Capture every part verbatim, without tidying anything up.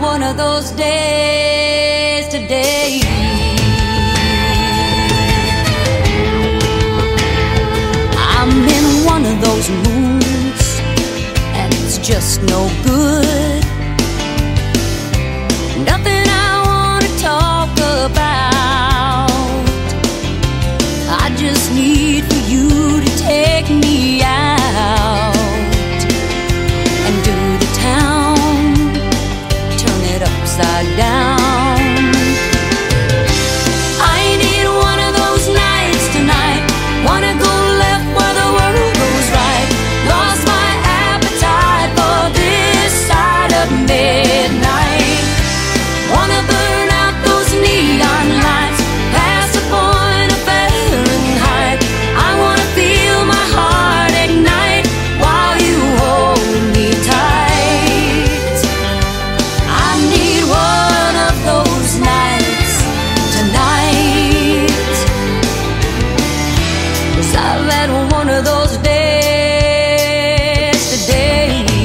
one of those days today. I'm in one of those moods, and it's just no good. Nothing I want to talk about. I just need for you to take me out and do the town, turn it upside down. I need one of those nights tonight. Wanna go left where the world goes right. Lost my appetite for this side of midnight. Wanna burn out those neon lights past the point of Fahrenheit. I wanna feel my heart ignite while you hold me tight. I need one of those nights tonight, 'cause I've had one of those days today.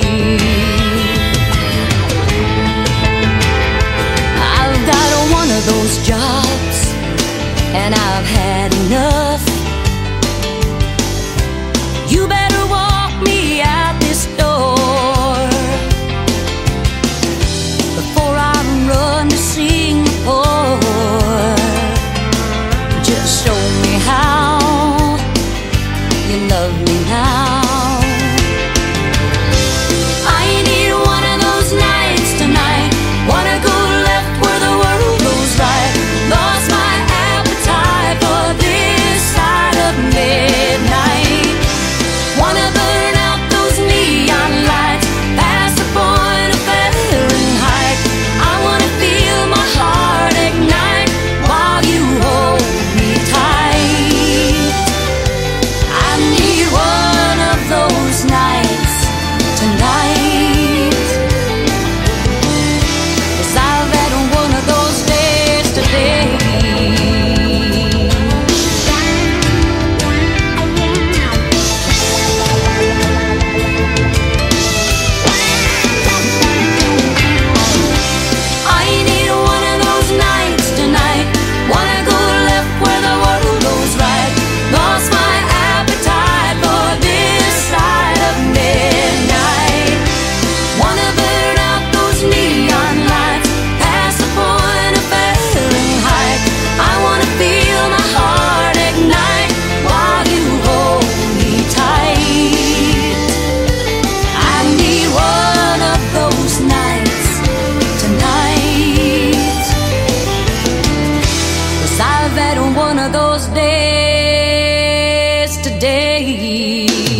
I've got one of those jobs, and I've had enough. You better walk me out this door before I run to Singapore. Just show me how you love me now. I need one of those nights tonight. Wanna go left where the world goes right. Lost my appetite for this side of midnight. Wanna burn out those neon lights past the point of Fahrenheit. I wanna feel my heart ignite while you hold me tight. I need one of those nights tonight, 'cause I've had one of those days today. I need one of those nights tonight. Wanna go left where the world goes right. Lost my appetite for this side of midnight. Wanna burn out those neon lights past the point of Fahrenheit. I wanna feel my heart ignite while you hold me tight. I need one of those nights tonight, 'cause I've had one of those days today.